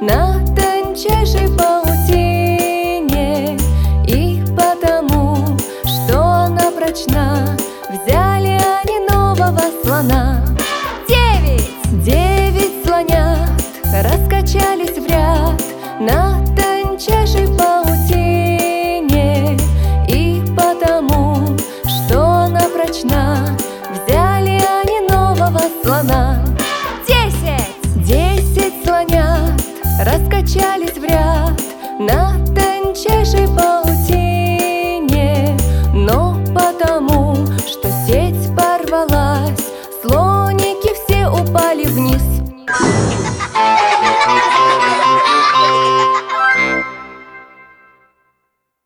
на тончайшей паутине. И потому, что она прочна, взяли они нового слона. 9 слонят раскачались в ряд на тончайшей паутине. И потому, что она прочна, взяли они нового слона. 10 слонят раскачались в ряд на тончайшей паутине.